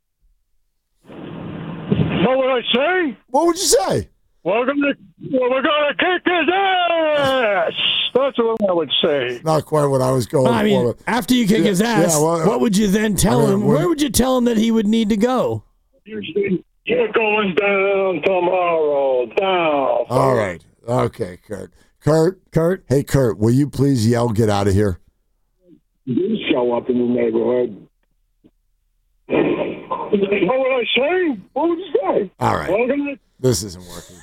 What would I say? What would you say? We're gonna, well, we're gonna kick his ass. That's what I would say. Not quite what I was going I mean, for. after you kick Yeah, his ass, yeah, well, what would you then tell I mean, him? we're- Where would you tell him that he would need to go? Houston, you're going down tomorrow. Down. All right. Okay, Kurt. Kurt. Kurt. Hey, Kurt, will you please yell, get out of here? You show up in the neighborhood. What would I say? What would you say? All right. We're gonna- This isn't working.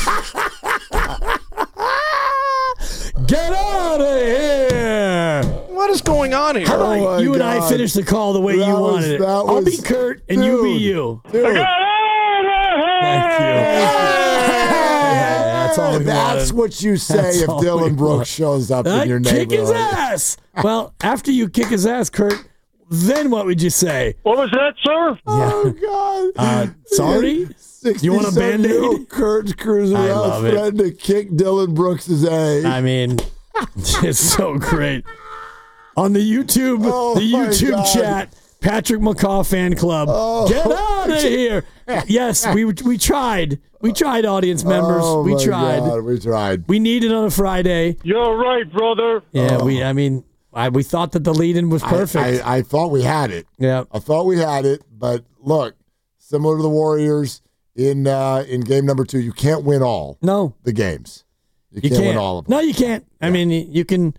Get out of here! What is going on here? How about Oh, my you and I God. finish the call the way That you was- wanted it? that I'll be was- Kurt and you be Dude. you. Dude. Get out of Thank you. Hey, that's all we That's wanted. what you say That's if all we Dylan Brooks want. shows up Uh, in your kick neighborhood. his ass. Well, after you kick his ass, Kurt, then what would you say? What was that, sir? Oh, God. Uh, sorry? You want a Band-Aid? sixty-seven-year-old Kurt's cruising I around love it. threatening to kick Dylan Brooks' ass. I mean, it's so great. On the YouTube, Oh, the my YouTube God. chat, Patrick McCaw fan club. Oh. Get out of here. Yes, we we tried. We tried, audience members. Oh, we my tried. God, we tried. We need it on a Friday. You're right, brother. Yeah, Oh. we. I mean, I, we thought that the lead-in was perfect. I, I, I thought we had it. yeah. I thought we had it, but look, similar to the Warriors in uh, in game number two, you can't win all No, the games. You, you can't, can't. win all of them. No, you can't. I mean, you can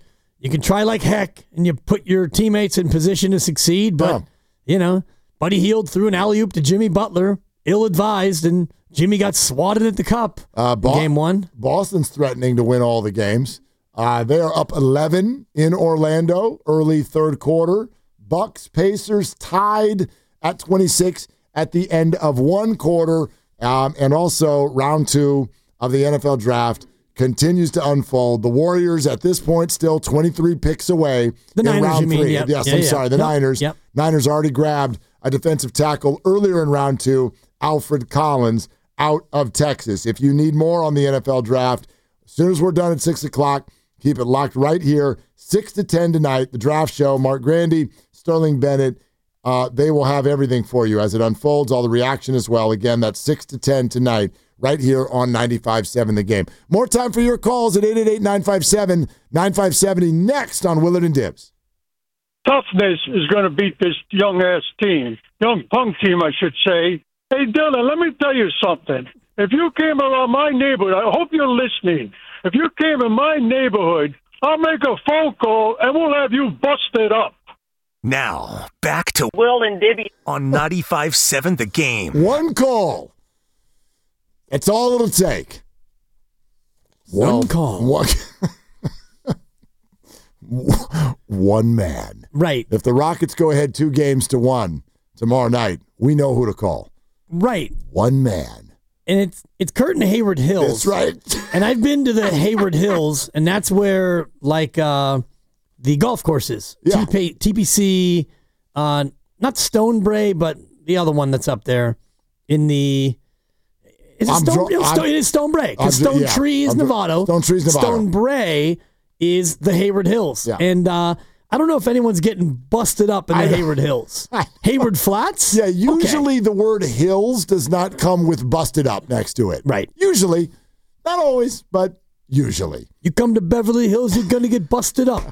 You can try like heck, and you put your teammates in position to succeed, but, Yeah. you know, Buddy Hield threw an alley-oop to Jimmy Butler, ill-advised, and Jimmy got swatted at the cup Uh, in Bo- game one. Boston's threatening to win all the games. Uh, they are up eleven in Orlando, early third quarter. Bucks, Pacers tied at twenty-six at the end of one quarter. Um, and also, round two of the N F L draft continues to unfold. The Warriors, at this point, still twenty-three picks away The in Niners, round you mean, three. yep. Yes, Yeah, I'm yeah. sorry, the Yep, Niners. yep. Niners already grabbed a defensive tackle earlier in round two, Alfred Collins, out of Texas. If you need more on the N F L draft, as soon as we're done at six o'clock, keep it locked right here, six to ten tonight, the draft show. Mark Grandy, Sterling Bennett, uh, they will have everything for you as it unfolds, all the reaction as well. Again, that's six to ten tonight, right here on ninety-five point seven The Game. More time for your calls at eight eight eight, nine five seven, nine five seven zero next on Willard and Dibbs. Toughness is going to beat this young-ass team. Young punk team, I should say. Hey, Dylan, let me tell you something. If you came around my neighborhood, I hope you're listening. If you came in my neighborhood, I'll make a phone call and we'll have you busted up. Now, back to Will and Dibby on ninety-five point seven The Game. One call. That's all it'll take. One So, call. One, one man. Right. If the Rockets go ahead two games to one tomorrow night, we know who to call. Right. One man. And it's it's Curtin Hayward Hills. That's right. And I've been to the Hayward Hills, and that's where, like, uh, the golf courses. Yeah. T P, T P C, uh, not Stonebray, but the other one that's up there in the... Is it, I'm Stone, dro- it's I'm- Stone, it is Stonebray. I'm Because dro- Stone yeah, Tree is I'm dro- Novato. Stone Tree is Novato. Stonebray is the Hayward Hills. Yeah. And uh, I don't know if anyone's getting busted up in the I know. Hayward Hills. Hayward Flats? Yeah, usually the word hills does not come with busted up next to it. Right. Usually. Not always, but usually. You come to Beverly Hills, you're going to get busted up.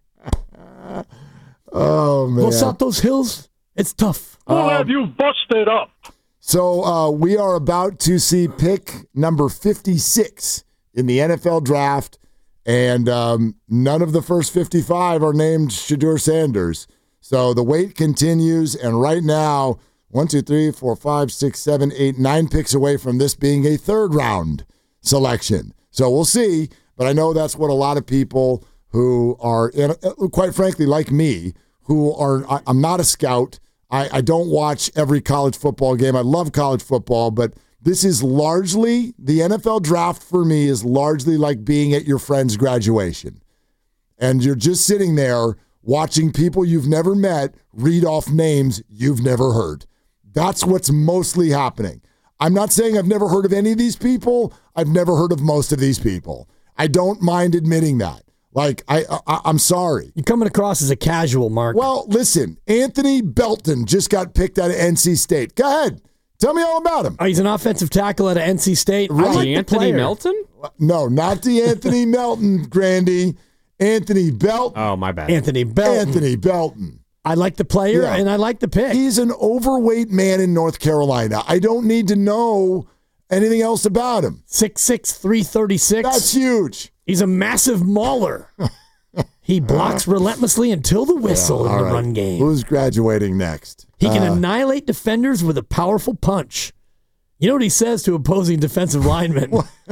Oh, man. Los Altos Hills, it's tough. We'll have you busted up. So uh, we are about to see pick number fifty-six in the N F L draft, and um, none of the first fifty-five are named Shadur Sanders. So the wait continues, and right now, one, two, three, four, five, six, seven, eight, nine picks away from this being a third round selection. So we'll see, but I know that's what a lot of people who are, in, quite frankly, like me, who are, I, I'm not a scout. I, I don't watch every college football game. I love college football, but this is largely, the N F L draft for me is largely like being at your friend's graduation. And you're just sitting there watching people you've never met read off names you've never heard. That's what's mostly happening. I'm not saying I've never heard of any of these people. I've never heard of most of these people. I don't mind admitting that. Like, I, I, I'm sorry. You're coming across as a casual, Mark. Well, listen, Anthony Belton just got picked out of N C State. Go ahead. Tell me all about him. Oh, he's an offensive tackle at N C State. I like the Anthony player. Melton? No, not the Anthony Melton, Grandy. Anthony Belton. Oh, my bad. Anthony Belton. Anthony Belton. I like the player, Yeah. and I like the pick. He's an overweight man in North Carolina. I don't need to know anything else about him. six six, three thirty-six. That's huge. He's a massive mauler. He blocks relentlessly until the whistle Yeah, in all the right. run game. Who's graduating next? He can Uh, annihilate defenders with a powerful punch. You know what he says to opposing defensive linemen?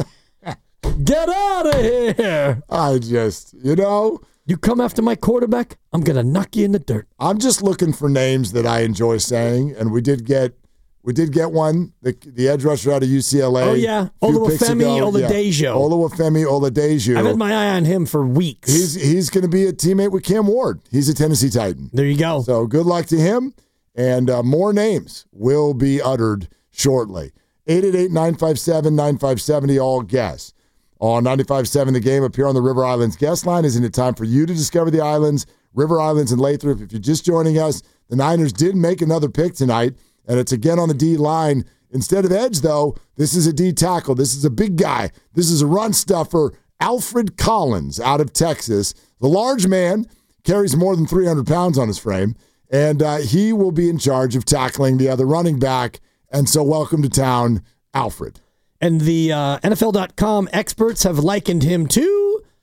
Get out of here! I just, you know, You come after my quarterback, I'm going to knock you in the dirt. I'm just looking for names that I enjoy saying, and we did get we did get one, the, the edge rusher out of U C L A. Oh, yeah. a few picks Oluwafemi ago. Yeah. Oladejo. Oluwafemi Oladejo. I've had my eye on him for weeks. He's he's going to be a teammate with Cam Ward. He's a Tennessee Titan. There you go. So good luck to him, and uh, more names will be uttered shortly. eight eight eight, nine five seven, nine five seven zero, all guests. On ninety-five point seven The Game, up here on the River Islands guest line. Isn't it time for you to discover the islands, River Islands and Lathrop? If you're just joining us, the Niners did make another pick tonight, and it's again on the D line. Instead of edge, though, this is a D tackle. This is a big guy. This is a run stuffer, Alfred Collins out of Texas. The large man carries more than three hundred pounds on his frame, and uh, he will be in charge of tackling the other running back. And so welcome to town, Alfred. And the uh, N F L dot com experts have likened him to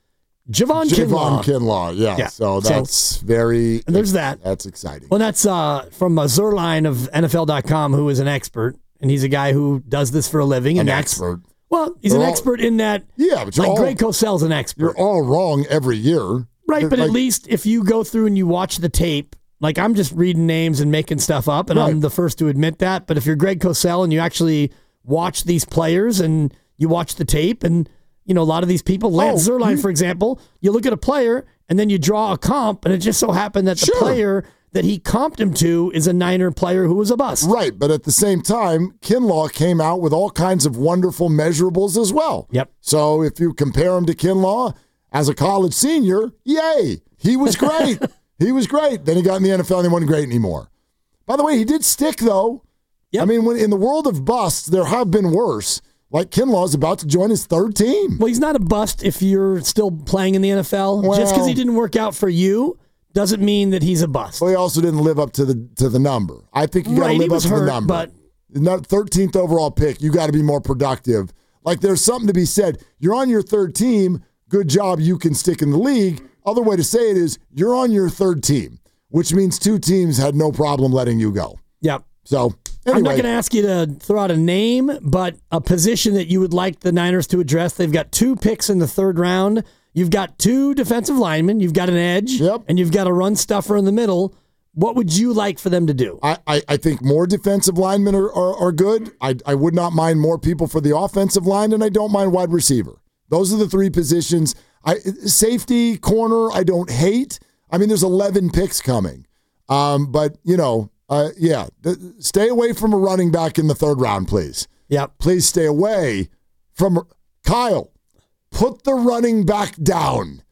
Javon Javon Kinlaw. Kinlaw, yeah. Yeah. So that's So- very. And there's that. That's exciting. Well, that's uh, from uh, Zerline of N F L dot com, who is an expert, and he's a guy who does this for a living. And An that's, expert. Well, he's They're an all- expert in that. Yeah, but you're like all- Greg Cosell's an expert. You're all wrong every year. Right, but Like- at least if you go through and you watch the tape, like I'm just reading names and making stuff up, and Right. I'm the first to admit that. But if you're Greg Cosell and you actually watch these players and you watch the tape, and you know a lot of these people, Lance Oh, Zerline, you- for example, you look at a player and then you draw a comp, and it just so happened that the Sure. player that he comped him to is a Niner player who was a bust. Right, but at the same time, Kinlaw came out with all kinds of wonderful measurables as well. Yep. So if you compare him to Kinlaw as a college senior, yay, he was great. He was great. Then he got in the N F L and he wasn't great anymore. By the way, he did stick, though. Yep. I mean, when in the world of busts, there have been worse. Like Kinlaw's about to join his third team. Well, he's not a bust if you're still playing in the N F L. Well- Just because he didn't work out for you doesn't mean that he's a bust. Well, he also didn't live up to the to the number. I think you got to Right, he live up was to hurt, the number. but- Not thirteenth overall pick, you got to be more productive. Like there's something to be said. You're on your third team. Good job. You can stick in the league. Other way to say it is you're on your third team, which means two teams had no problem letting you go. Yep. So I'm not anyway, going to ask you to throw out a name, but a position that you would like the Niners to address. They've got two picks in the third round. You've got two defensive linemen. You've got an edge, Yep. and you've got a run stuffer in the middle. What would you like for them to do? I, I, I think more defensive linemen are, are, are good. I, I would not mind more people for the offensive line, and I don't mind wide receiver. Those are the three positions. I safety, corner, I don't hate. I mean, there's eleven picks coming. Um, but, you know, uh, yeah, th- stay away from a running back in the third round, please. Yep. Please stay away from Kyle. Put the running back down.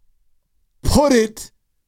Put it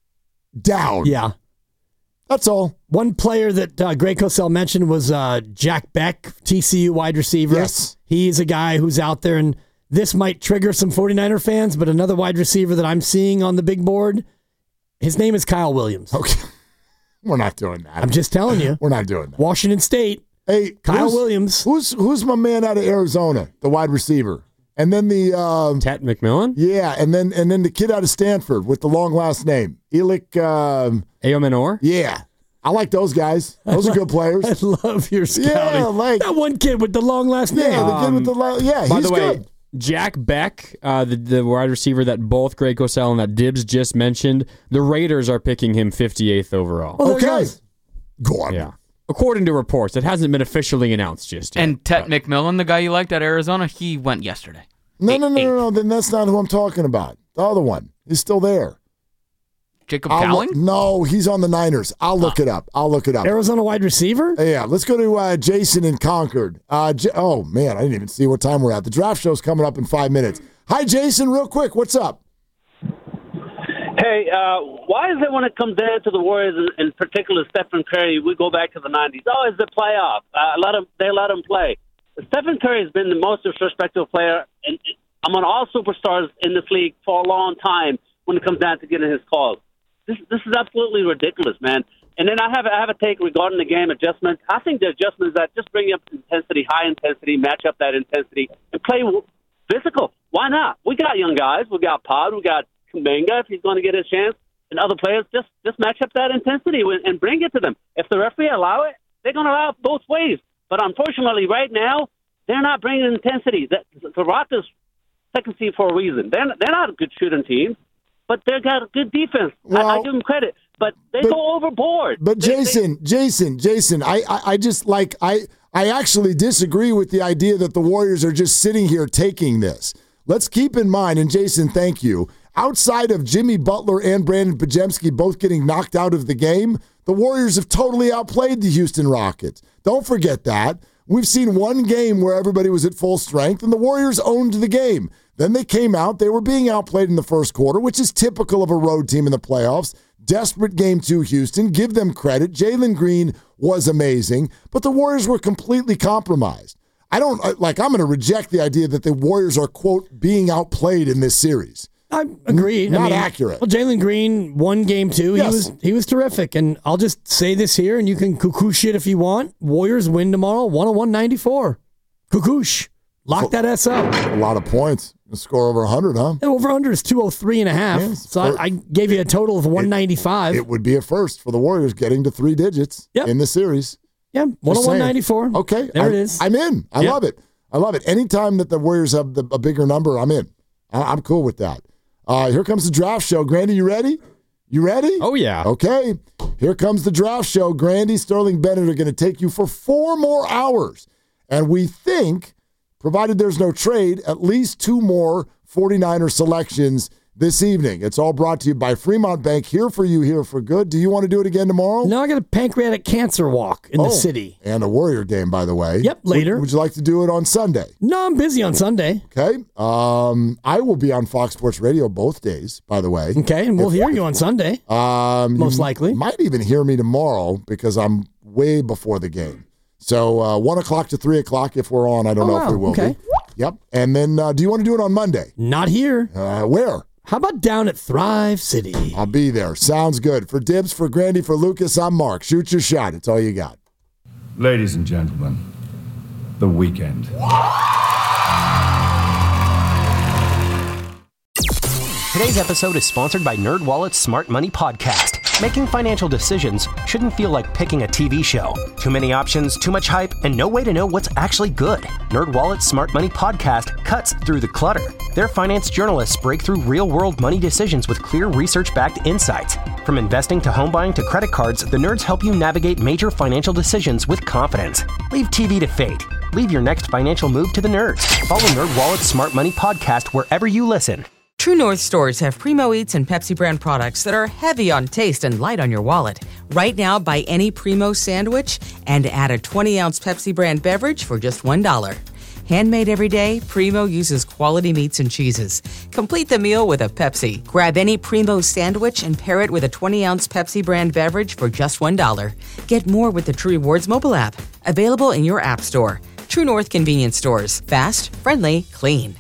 down. Yeah. That's all. One player that uh, Greg Cosell mentioned was uh, Jack Beck, T C U wide receiver. Yes. He's a guy who's out there, and this might trigger some 49er fans, but another wide receiver that I'm seeing on the big board, his name is Kyle Williams. Okay. We're not doing that. I'm just telling you. We're not doing that. Washington State. Hey, Kyle who's- Williams. Who's who's my man out of Arizona, the wide receiver, and then the um, Tat McMillan? yeah, and then and then the kid out of Stanford with the long last name, Elick. Um, Aomenor? yeah, I like those guys. Those are good players. I love your scouting. Yeah, like that one kid with the long last name. yeah, the kid with the la- yeah, By he's the way, good. Jack Beck, uh, the, the wide receiver that both Greg Cosell and that Dibbs just mentioned, the Raiders are picking him fifty-eighth overall. Well, there he Okay, goes. go on. Yeah. According to reports, it hasn't been officially announced just yet. And Tet McMillan, the guy you liked at Arizona, he went yesterday. No, Eight- no, no, eighth. no, no. Then that's not who I'm talking about. The other one, he's still there. Jacob I'll Cowling? look- no, he's on the Niners. I'll look it up. I'll look it up. Arizona wide receiver? Yeah, let's go to uh, Jason in Concord. Uh, J- oh, man, I didn't even see what time we're at. The draft show's coming up in five minutes. Hi, Jason, real quick. What's up? Hey, uh, why is it when it comes down to the Warriors, in, in particular Stephen Curry, we go back to the nineties? Oh, it's the playoff. Uh, let him, they let him play. Stephen Curry has been the most disrespectful player and among all superstars in this league for a long time when it comes down to getting his calls. This, this is absolutely ridiculous, man. And then I have, I have a take regarding the game adjustments. I think the adjustment is that just bring up intensity, high intensity, match up that intensity, and play physical. Why not? We got young guys. We got Pod. We got Kuminga if he's going to get his chance, and other players. Just just match up that intensity and bring it to them. If the referee allow it, they're going to allow it both ways. But unfortunately, right now, they're not bringing intensity. The, the Rockets second seed for a reason. They're they're not a good shooting team, but they got a good defense. Well, I, I give them credit, but they but- go overboard. But They- they- Jason, Jason, Jason, I, I, I just like I, I actually disagree with the idea that the Warriors are just sitting here taking this. Let's keep in mind, and Jason, thank you. Outside of Jimmy Butler and Brandon Pajemski both getting knocked out of the game, the Warriors have totally outplayed the Houston Rockets. Don't forget that. We've seen one game where everybody was at full strength, and the Warriors owned the game. Then they came out. They were being outplayed in the first quarter, which is typical of a road team in the playoffs. Desperate game to Houston. Give them credit. Jalen Green was amazing, but the Warriors were completely compromised. I don't, like, I'm going to reject the idea that the Warriors are, quote, being outplayed in this series. I agree. Not I mean, accurate. Well, Jalen Green won game two. Yes. He was he was terrific. And I'll just say this here, and you can cuckoo shit if you want. Warriors win tomorrow, one oh one ninety-four. Cuckoosh. Lock that S up. A lot of points. Score over one hundred, huh? Over under is two oh three and a half. Yeah, so I, I gave you a total of one ninety-five. It, it would be a first for the Warriors getting to three digits yep. in the series. Yeah, one oh one ninety-four. Okay. There I, it is. I'm in. I yep. love it. I love it. Anytime that the Warriors have the, a bigger number, I'm in. I, I'm cool with that. Uh, here comes the draft show. Grandy, you ready? You ready? Oh, yeah. Okay. Here comes the draft show. Grandy, Sterling Bennett are going to take you for four more hours. And we think, provided there's no trade, at least two more 49er selections this evening. It's all brought to you by Fremont Bank. Here for you, here for good. Do you want to do it again tomorrow? No, I got a pancreatic cancer walk in oh, the city. And a Warrior game, by the way. Yep, later. Would, would you like to do it on Sunday? No, I'm busy on Sunday. Okay. Um, I will be on Fox Sports Radio both days, by the way. Okay, and we'll if, hear you on Sunday. Um, Most likely. Might even hear me tomorrow because I'm way before the game. So uh, one o'clock to three o'clock if we're on. I don't oh, know wow. if we will okay. be. Yep. And then uh, do you want to do it on Monday? Not here. Uh, where? How about down at Thrive City? I'll be there. Sounds good. For Dibs, for Grandy, for Lucas, I'm Mark. Shoot your shot. It's all you got. Ladies and gentlemen, the weekend. Today's episode is sponsored by NerdWallet's Smart Money Podcast. Making financial decisions shouldn't feel like picking a T V show. Too many options, too much hype, and no way to know what's actually good. NerdWallet's Smart Money Podcast cuts through the clutter. Their finance journalists break through real-world money decisions with clear research-backed insights. From investing to home buying to credit cards, the nerds help you navigate major financial decisions with confidence. Leave T V to fate. Leave your next financial move to the nerds. Follow NerdWallet's Smart Money Podcast wherever you listen. True North stores have Primo Eats and Pepsi brand products that are heavy on taste and light on your wallet. Right now, buy any Primo sandwich and add a twenty-ounce Pepsi brand beverage for just one dollar. Handmade every day, Primo uses quality meats and cheeses. Complete the meal with a Pepsi. Grab any Primo sandwich and pair it with a twenty-ounce Pepsi brand beverage for just one dollar. Get more with the True Rewards mobile app. Available in your app store. True North convenience stores. Fast, friendly, clean.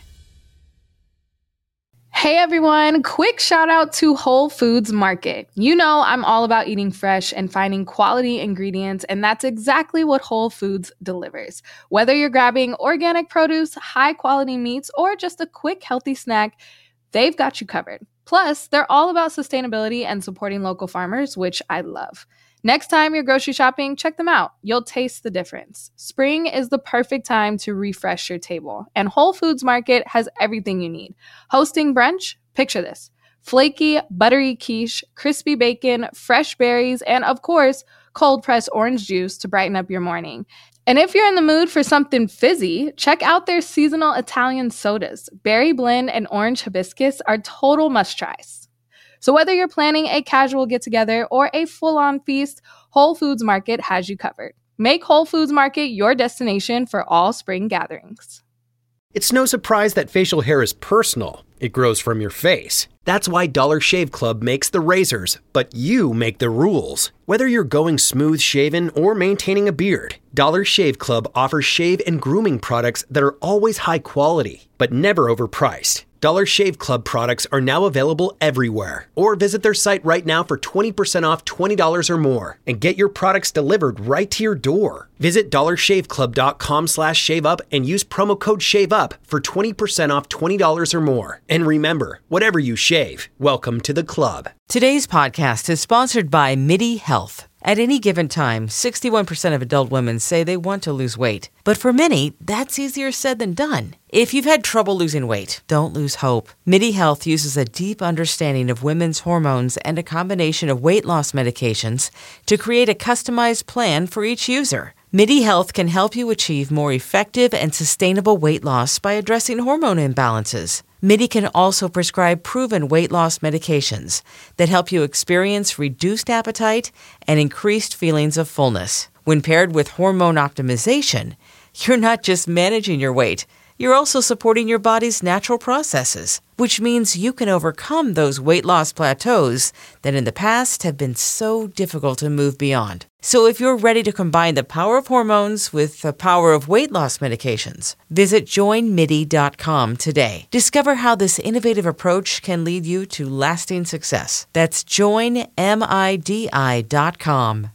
Hey everyone, quick shout out to Whole Foods Market. You know I'm all about eating fresh and finding quality ingredients, and that's exactly what Whole Foods delivers. Whether you're grabbing organic produce, high quality meats, or just a quick healthy snack, they've got you covered. Plus, they're all about sustainability and supporting local farmers, which I love. Next time you're grocery shopping, check them out. You'll taste the difference. Spring is the perfect time to refresh your table, and Whole Foods Market has everything you need. Hosting brunch? Picture this. Flaky, buttery quiche, crispy bacon, fresh berries, and of course, cold-pressed orange juice to brighten up your morning. And if you're in the mood for something fizzy, check out their seasonal Italian sodas. Berry blend and orange hibiscus are total must-tries. So whether you're planning a casual get-together or a full-on feast, Whole Foods Market has you covered. Make Whole Foods Market your destination for all spring gatherings. It's no surprise that facial hair is personal. It grows from your face. That's why Dollar Shave Club makes the razors, but you make the rules. Whether you're going smooth shaven or maintaining a beard, Dollar Shave Club offers shave and grooming products that are always high quality, but never overpriced. Dollar Shave Club products are now available everywhere. Or visit their site right now for twenty percent off twenty dollars or more and get your products delivered right to your door. Visit dollarshaveclub.com slash shave up and use promo code SHAVEUP for twenty percent off twenty dollars or more. And remember, whatever you shave, welcome to the club. Today's podcast is sponsored by MIDI Health. At any given time, sixty-one percent of adult women say they want to lose weight. But for many, that's easier said than done. If you've had trouble losing weight, don't lose hope. MIDI Health uses a deep understanding of women's hormones and a combination of weight loss medications to create a customized plan for each user. MIDI Health can help you achieve more effective and sustainable weight loss by addressing hormone imbalances. MIDI can also prescribe proven weight loss medications that help you experience reduced appetite and increased feelings of fullness. When paired with hormone optimization, you're not just managing your weight, you're also supporting your body's natural processes, which means you can overcome those weight loss plateaus that in the past have been so difficult to move beyond. So if you're ready to combine the power of hormones with the power of weight loss medications, visit join midi dot com today. Discover how this innovative approach can lead you to lasting success. That's join midi dot com.